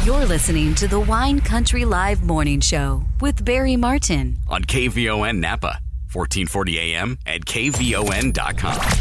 You're listening to the Wine Country Live Morning Show with Barry Martin on KVON Napa, 1440 AM at KVON.com.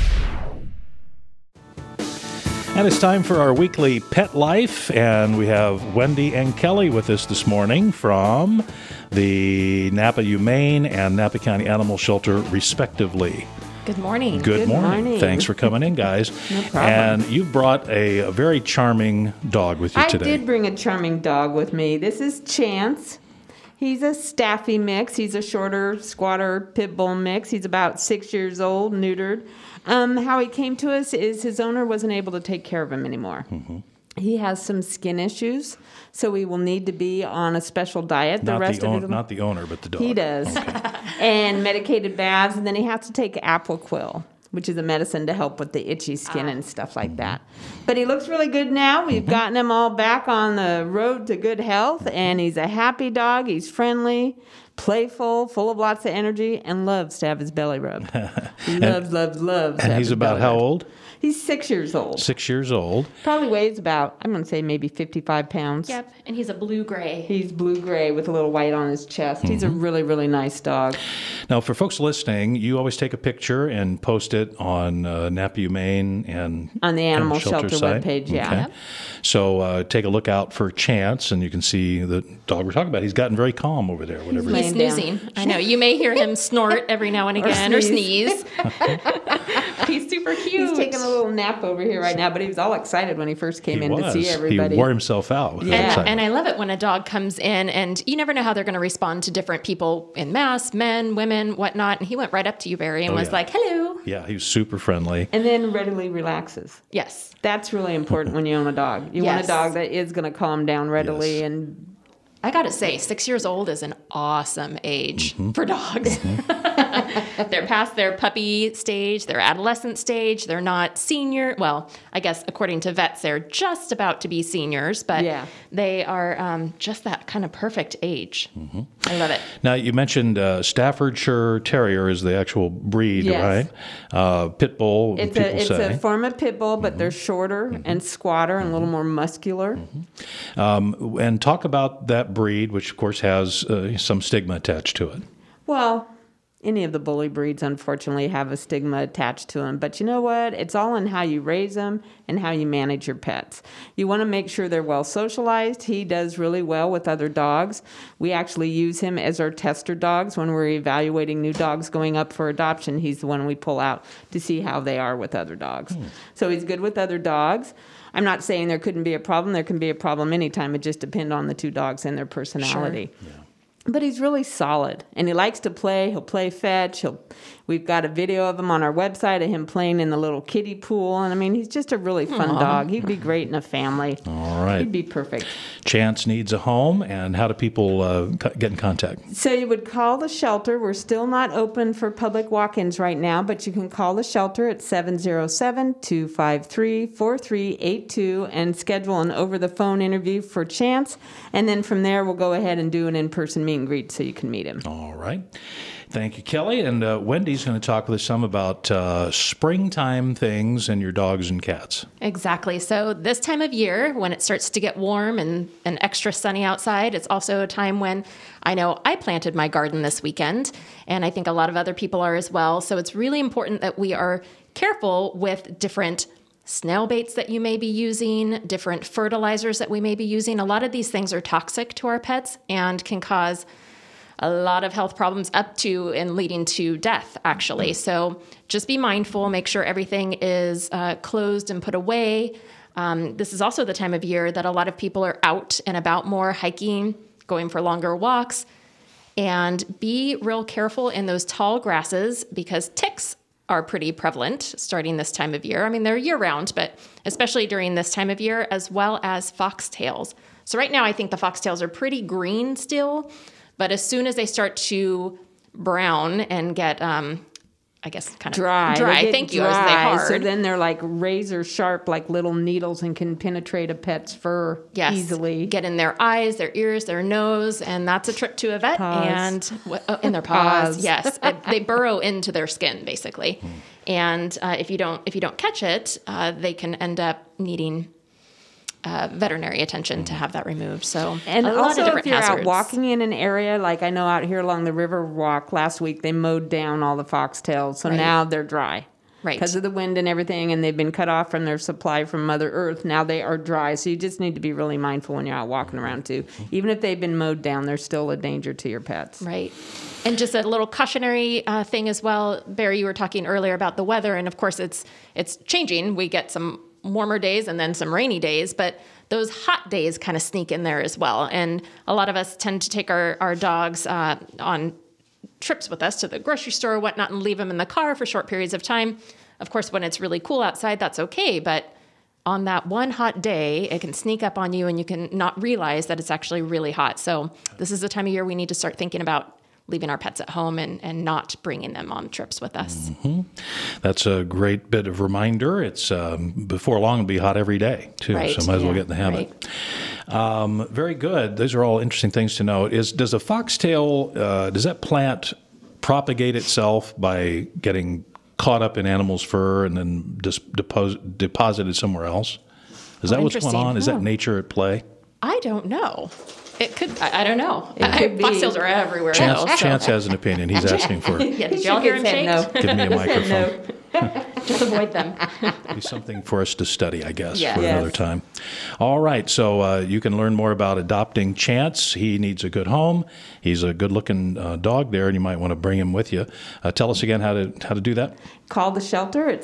And it's time for our weekly Pet Life, and we have Wendy and Kelly with us this morning from the Napa Humane and Napa County Animal Shelter, respectively. Good morning. Good morning. Thanks for coming in, guys. No problem. And you brought a very charming dog with you today. I did bring a charming dog with me. This is Chance. He's a Staffy mix. He's a shorter squatter pit bull mix. He's about 6 years old, neutered. How he came to us is his owner wasn't able to take care of him anymore. Mm-hmm. He has some skin issues, so he will need to be on a special diet. Not the owner, but the dog. He does. Okay. And medicated baths, and then he has to take Apoquil, which is a medicine to help with the itchy skin and stuff like that. But he looks really good now. We've gotten him all back on the road to good health, and he's a happy dog. He's friendly, playful, full of lots of energy, and loves to have his belly rubbed. loves. And he's about how old? He's 6 years old. 6 years old. Probably weighs about, I'm going to say maybe 55 pounds. Yep, and he's a blue-gray. He's blue-gray with a little white on his chest. He's a really, really nice dog. Now, for folks listening, you always take a picture and post it on Napa Humane and on the Animal Shelter site. webpage, yeah. Okay. Yep. So take a look out for Chance, and you can see the dog we're talking about. He's gotten very calm over there. Whatever. He's snoozing. I know. You may hear him snort every now and again or sneeze. He's super cute. He's taking a little nap over here right now, but he was all excited when he first came in to see everybody. He wore himself out. And I love it when a dog comes in, and you never know how they're going to respond to different people in mass, men, women, whatnot. And he went right up to you, Barry, and was like, hello. Yeah, he was super friendly. And then readily relaxes. Yes. That's really important when you own a dog. You want a dog that is going to calm down readily. And I got to say, 6 years old is an awesome age for dogs. They're past their puppy stage, their adolescent stage. They're not senior. Well, I guess according to vets, they're just about to be seniors, but they are just that kind of perfect age. Mm-hmm. I love it. Now, you mentioned Staffordshire Terrier is the actual breed, right? Pit bull, it's a form of pit bull, but they're shorter and squatter and a little more muscular. And talk about that breed, which, of course, has some stigma attached to it. Well, any of the bully breeds, unfortunately, have a stigma attached to them. But you know what? It's all in how you raise them and how you manage your pets. You want to make sure they're well socialized. He does really well with other dogs. We actually use him as our tester dogs when we're evaluating new dogs going up for adoption. He's the one we pull out to see how they are with other dogs. So he's good with other dogs. I'm not saying there couldn't be a problem. There can be a problem anytime. It just depends on the two dogs and their personality. Sure. Yeah. But he's really solid, and he likes to play. He'll play fetch. We've got a video of him on our website of him playing in the little kiddie pool. And, I mean, he's just a really fun dog. He'd be great in a family. All right. He'd be perfect. Chance needs a home, and how do people get in contact? So you would call the shelter. We're still not open for public walk-ins right now, but you can call the shelter at 707-253-4382 and schedule an over-the-phone interview for Chance. And then from there, we'll go ahead and do an in-person meet and greet so you can meet him. All right. Thank you, Kelly. And Wendy's going to talk with us some about springtime things and your dogs and cats. Exactly. So this time of year, when it starts to get warm and extra sunny outside, it's also a time when I know I planted my garden this weekend, and I think a lot of other people are as well. So it's really important that we are careful with different snail baits that you may be using, different fertilizers that we may be using. A lot of these things are toxic to our pets and can cause a lot of health problems up to and leading to death, actually. So just be mindful, make sure everything is closed and put away. This is also the time of year that a lot of people are out and about more, hiking, going for longer walks. And be real careful in those tall grasses because ticks are pretty prevalent starting this time of year. I mean, they're year-round, but especially during this time of year, as well as foxtails. So right now, I think the foxtails are pretty green still, but as soon as they start to brown and get, I guess, kind of dry. Thank you. As they hard. So then they're like razor sharp, like little needles, and can penetrate a pet's fur easily. Get in their eyes, their ears, their nose, and that's a trip to a vet. Paws. And in their paws, yes, they burrow into their skin basically. And if you don't catch it, they can end up needing veterinary attention to have that removed. So And a lot also, of different if you're hazards. out walking in an area, like I know out here along the river walk last week, they mowed down all the foxtails, so Right. now they're dry. Right. Because of the wind and everything, and they've been cut off from their supply from Mother Earth. Now they are dry, so you just need to be really mindful when you're out walking around too. Even if they've been mowed down, they're still a danger to your pets. Right. And just a little cautionary thing as well. Barry, you were talking earlier about the weather, and of course it's changing. We get some warmer days and then some rainy days, but those hot days kind of sneak in there as well. And a lot of us tend to take our dogs on trips with us to the grocery store or whatnot and leave them in the car for short periods of time. Of course, when it's really cool outside, that's okay. But on that one hot day, it can sneak up on you and you can not realize that it's actually really hot. So this is the time of year we need to start thinking about leaving our pets at home and not bringing them on trips with us. Mm-hmm. That's a great bit of reminder. It's before long it'll be hot every day too, Right. so might as well get in the habit. Right. Very good. Those are all interesting things to know. Does a foxtail, does that plant propagate itself by getting caught up in animals' fur and then deposited somewhere else? Is that what's going interesting. on? Is that nature at play? I don't know. It could. I don't know. It could be. Foxtails are everywhere. Chance, though, so- Chance has an opinion. He's asking for Yeah, did y'all hear him shake? No. give me a microphone. Just avoid them. Be something for us to study, I guess, Yes. for another Yes. time. All right, so you can learn more about adopting Chance. He needs a good home. He's a good-looking dog there, and you might want to bring him with you. Tell us again how to do that. Call the shelter at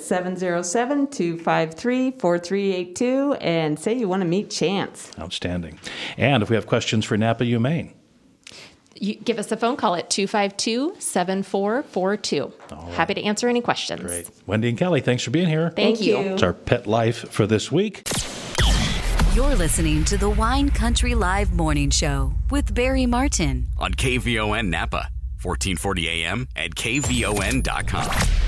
707-253-4382 and say you want to meet Chance. Outstanding. And if we have questions for Napa Humane, You give us a phone call at 252-7442. Happy to answer any questions. great. Wendy and Kelly, thanks for being here. Thank you. It's our pet life for this week. You're listening to the Wine Country Live Morning Show with Barry Martin. on KVON Napa, 1440 AM at kvon.com.